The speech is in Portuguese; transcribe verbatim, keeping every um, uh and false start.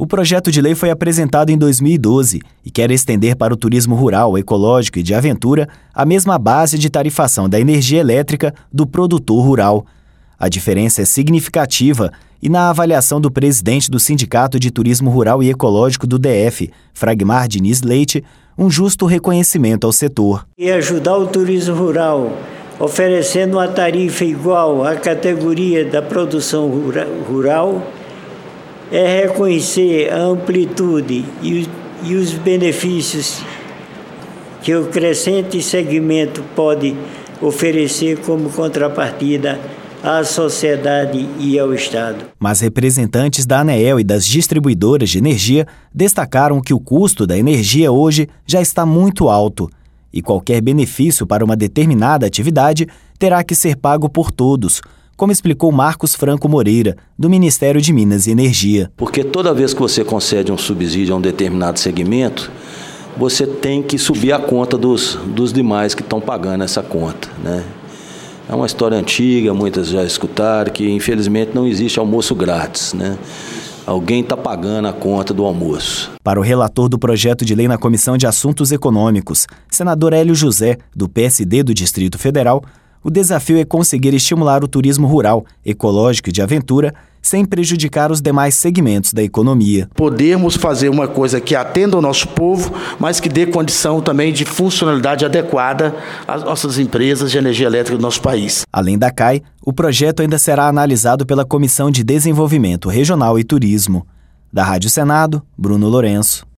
O projeto de lei foi apresentado em dois mil e doze e quer estender para o turismo rural, ecológico e de aventura a mesma base de tarifação da energia elétrica do produtor rural. A diferença é significativa e, na avaliação do presidente do Sindicato de Turismo Rural e Ecológico do D F, Fragmar Diniz Leite, um justo reconhecimento ao setor. E ajudar o turismo rural, oferecendo uma tarifa igual à categoria da produção rural, é reconhecer a amplitude e, e os benefícios que o crescente segmento pode oferecer como contrapartida à sociedade e ao Estado. Mas representantes da ANEEL e das distribuidoras de energia destacaram que o custo da energia hoje já está muito alto e qualquer benefício para uma determinada atividade terá que ser pago por todos, como explicou Marcos Franco Moreira, do Ministério de Minas e Energia. Porque toda vez que você concede um subsídio a um determinado segmento, você tem que subir a conta dos, dos demais que estão pagando essa conta, né? É uma história antiga, muitas já escutaram, que infelizmente não existe almoço grátis, né? Alguém está pagando a conta do almoço. Para o relator do projeto de lei na Comissão de Assuntos Econômicos, senador Hélio José, do P S D do Distrito Federal, o desafio é conseguir estimular o turismo rural, ecológico e de aventura, sem prejudicar os demais segmentos da economia. Podemos fazer uma coisa que atenda ao nosso povo, mas que dê condição também de funcionalidade adequada às nossas empresas de energia elétrica do nosso país. Além da C A I, o projeto ainda será analisado pela Comissão de Desenvolvimento Regional e Turismo. Da Rádio Senado, Bruno Lourenço.